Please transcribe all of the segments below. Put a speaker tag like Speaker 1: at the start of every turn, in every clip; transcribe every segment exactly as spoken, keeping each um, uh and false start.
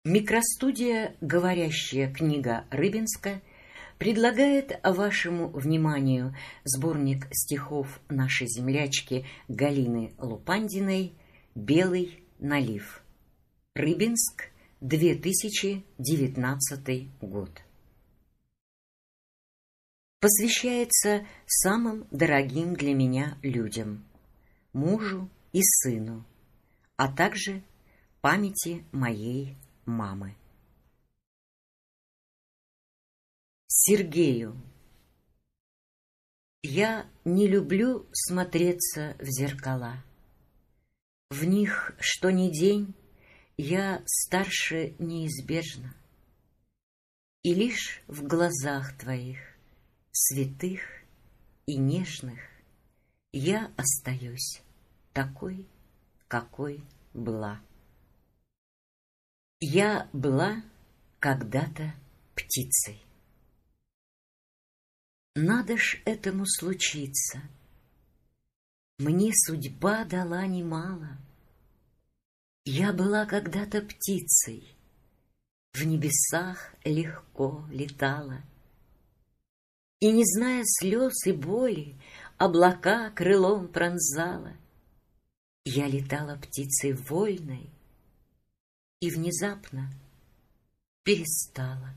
Speaker 1: Микростудия «Говорящая книга» Рыбинска предлагает вашему вниманию сборник стихов нашей землячки Галины Лупандиной «Белый налив». Рыбинск, две тысячи девятнадцатый год. Посвящается самым дорогим для меня людям, мужу и сыну, а также памяти моей мамы. Сергею. Я не люблю смотреться в зеркала. В них, что ни день, я старше неизбежно. И лишь в глазах твоих, святых и нежных, я остаюсь такой, какой была. Я была когда-то птицей. Надо ж этому случиться. Мне судьба дала немало. Я была когда-то птицей, в небесах легко летала. И, не зная слез и боли, облака крылом пронзала. Я летала птицей вольной и внезапно перестала.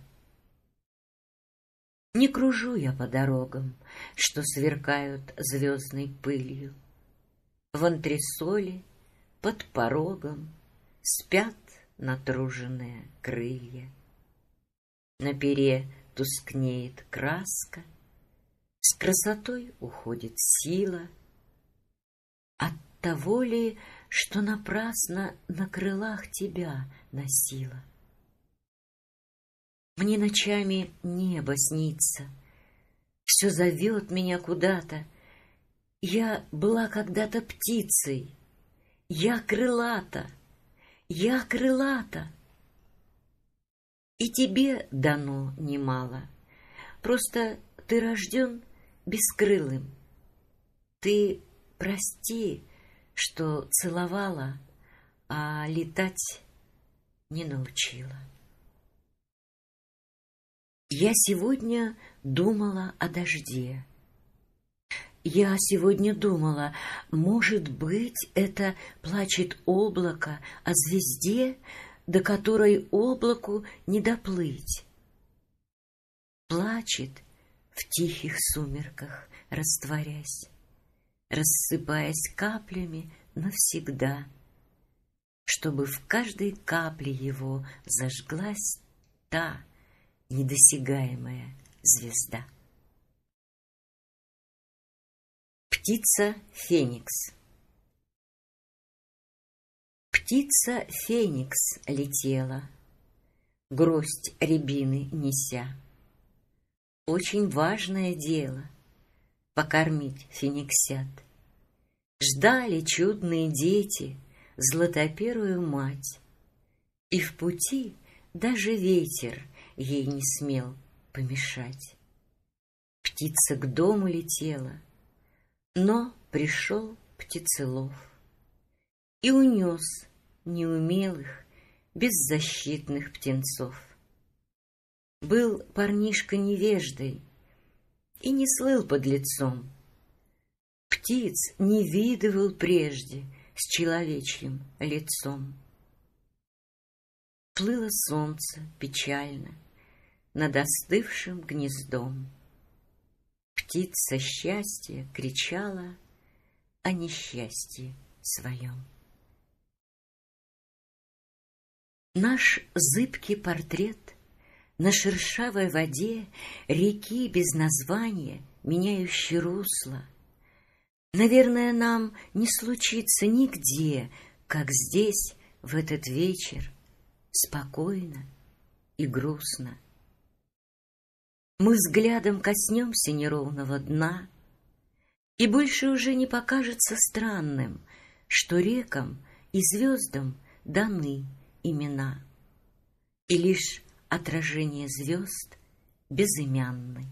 Speaker 1: Не кружу я по дорогам, что сверкают звездной пылью. В антресоле под порогом спят натруженные крылья. На пере тускнеет краска, с красотой уходит сила. От того ли, что напрасно на крылах тебя носила? Мне ночами небо снится, все зовет меня куда-то. Я была когда-то птицей, я крылата, я крылата. И тебе дано немало, просто ты рожден бескрылым. Ты прости, что целовала, а летать не научила. Я сегодня думала о дожде. Я сегодня думала, может быть, это плачет облако о звезде, до которой облаку не доплыть. Плачет в тихих сумерках, растворясь, рассыпаясь каплями навсегда, чтобы в каждой капле его зажглась та недосягаемая звезда. Птица Феникс. Птица Феникс летела, гроздь рябины неся. Очень важное дело — покормить фениксят. Ждали чудные дети златоперую мать, и в пути даже ветер ей не смел помешать. Птица к дому летела, но пришел птицелов и унес неумелых, беззащитных птенцов. Был парнишка невеждой и не слыл подлецом. Птиц не видывал прежде с человечьим лицом. Плыло солнце печально над остывшим гнездом. Птица счастья кричала о несчастье своем. Наш зыбкий портрет на шершавой воде реки без названия, меняющей русло. Наверное, нам не случится нигде, как здесь в этот вечер, спокойно и грустно. Мы взглядом коснемся неровного дна, и больше уже не покажется странным, что рекам и звездам даны имена, и лишь отражение звезд безымянны.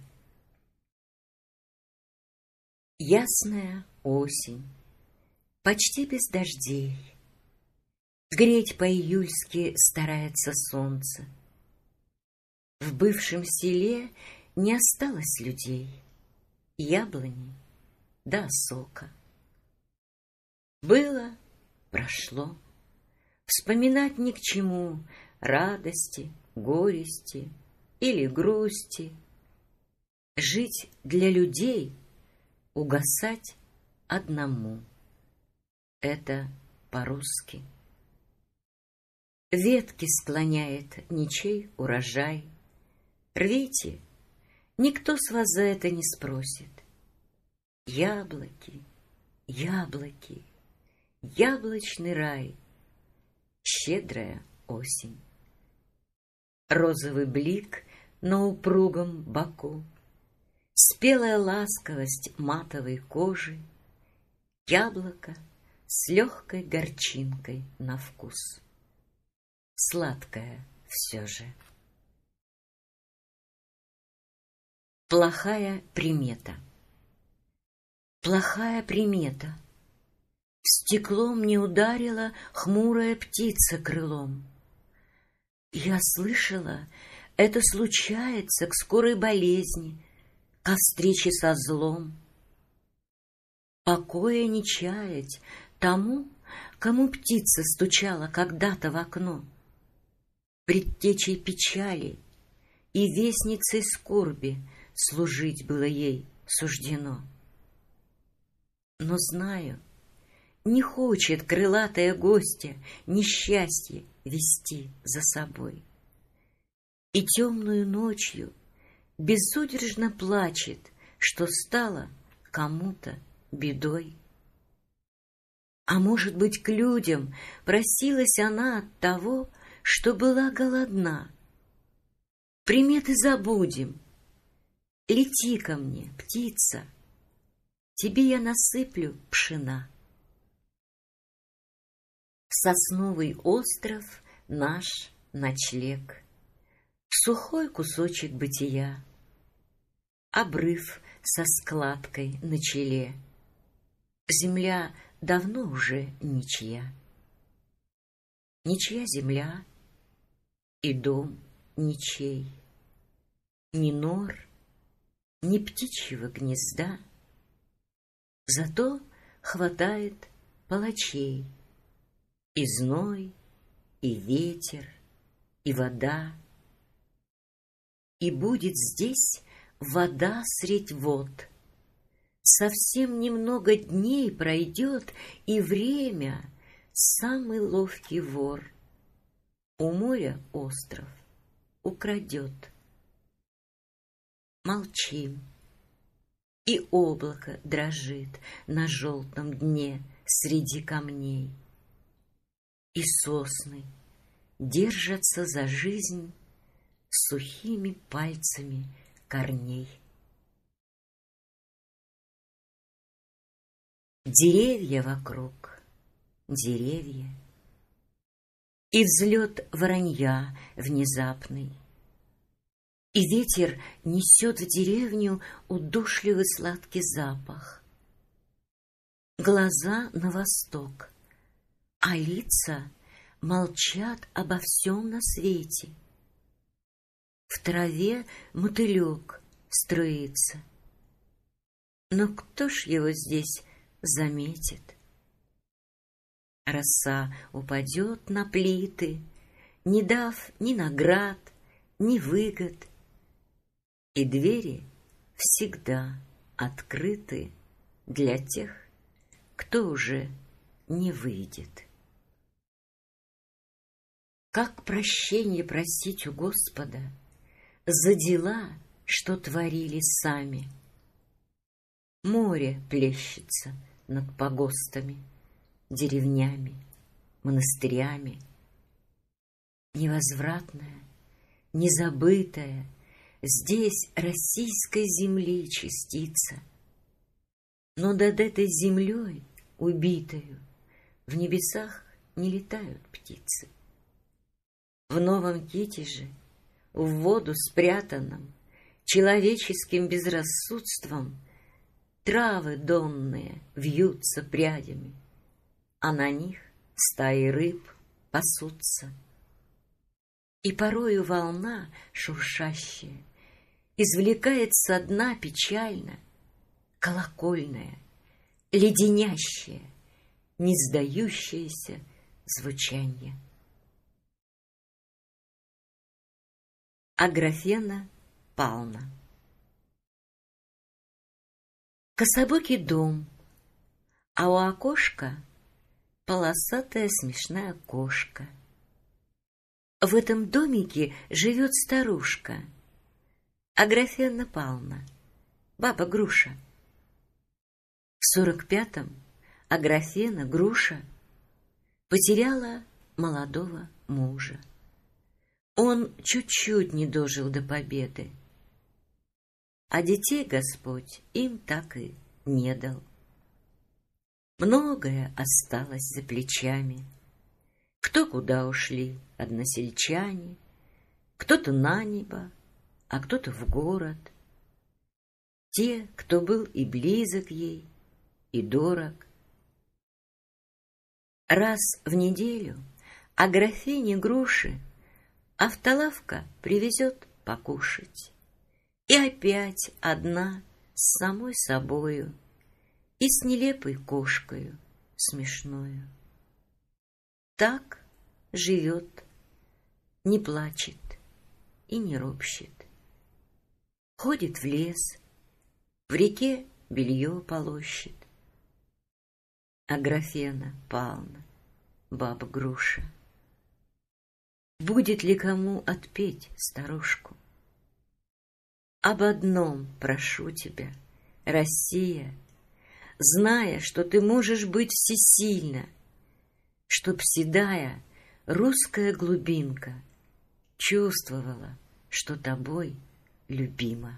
Speaker 1: Ясная осень, почти без дождей, Греть по-июльски старается солнце. В бывшем селе не осталось людей, яблони да сока. Было, прошло, вспоминать ни к чему радости, горести или грусти. Жить для людей, угасать одному. Это по-русски. Ветки склоняет ничей урожай. Рвите, никто с вас за это не спросит. Яблоки, яблоки, яблочный рай, щедрая осень. Розовый блик на упругом боку, спелая ласковость матовой кожи, яблоко с легкой горчинкой на вкус. Сладкое все же. Плохая примета. Плохая примета. В стекло мне ударила хмурая птица крылом. Я слышала, это случается к скорой болезни, ко встрече со злом. Покоя не чаять тому, кому птица стучала когда-то в окно. Предтечей печали и вестницей скорби служить было ей суждено. Но знаю, не хочет крылатая гостья несчастье вести за собой. И темную ночью безудержно плачет, что стало кому-то бедой. А может быть, к людям просилась она от того, что была голодна. Приметы забудем. Лети ко мне, птица, тебе я насыплю пшена. Сосновый остров наш ночлег, сухой кусочек бытия, обрыв со складкой на челе. Земля давно уже ничья. Ничья земля и дом ничей, ни нор, ни птичьего гнезда. Зато хватает палачей, и зной, и ветер, и вода. И будет здесь вода средь вод. Совсем немного дней пройдет, и время самый ловкий вор у моря остров украдет. Молчим, и облако дрожит на желтом дне среди камней, и сосны держатся за жизнь сухими пальцами корней. Деревья вокруг, деревья, и взлет воронья внезапный, и ветер несет в деревню удушливый сладкий запах. Глаза на восток, а лица молчат обо всем на свете. В траве мотылек строится, но кто ж его здесь заметит? Роса упадет на плиты, не дав ни наград, ни выгод, и двери всегда открыты для тех, кто уже не выйдет. Как прощение просить у Господа за дела, что творили сами? Море плещется над погостами, деревнями, монастырями. Невозвратная, незабытая здесь российской земли частица. Но над этой землей, убитою, в небесах не летают птицы. В Новом Китеже, в воду спрятанном, человеческим безрассудством, травы донные вьются прядями, а на них стаи рыб пасутся. И порою волна шуршащая извлекает со дна печально колокольное, леденящее, не сдающееся звучанье. Аграфена Павловна. Кособокий дом, а у окошка полосатая смешная кошка. В этом домике живет старушка Аграфена Павловна, баба Груша. В сорок пятом Аграфена Груша потеряла молодого мужа. Он чуть-чуть не дожил до победы, а детей Господь им так и не дал. Многое осталось за плечами. Кто куда ушли односельчане, кто-то на небо, а кто-то в город. Те, кто был и близок ей, и дорог. Раз в неделю Аграфене Груши автолавка привезет покушать. И опять одна с самой собою и с нелепой кошкою смешною. Так живет, не плачет и не ропщет. Ходит в лес, в реке белье полощет. Аграфена Павловна, баба Груша. Будет ли кому отпеть старушку? Об одном прошу тебя, Россия, зная, что ты можешь быть всесильна, чтоб седая русская глубинка чувствовала, что тобой любима.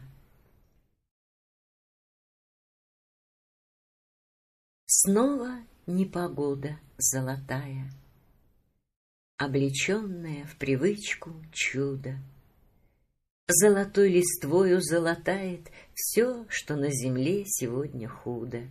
Speaker 1: Снова непогода золотая, облеченная в привычку чудо. Золотой листвою золотает все, что на земле сегодня худо.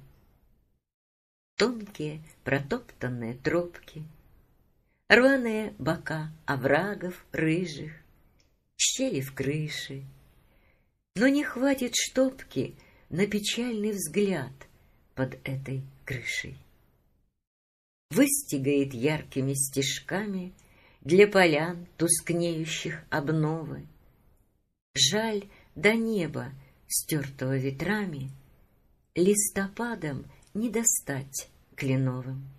Speaker 1: Тонкие протоптанные тропки, рваные бока оврагов рыжих, щели в крыше. Но не хватит штопки на печальный взгляд под этой крышей. Выстигает яркими стежками для полян, тускнеющих обновы. Жаль до неба, стертого ветрами, листопадом не достать кленовым.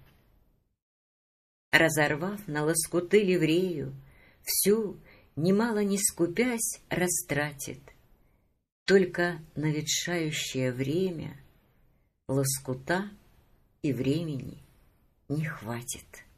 Speaker 1: Разорвав на лоскуты ливрею, всю, немало не скупясь, растратит. Только на ветшающее время лоскута и времени не хватит.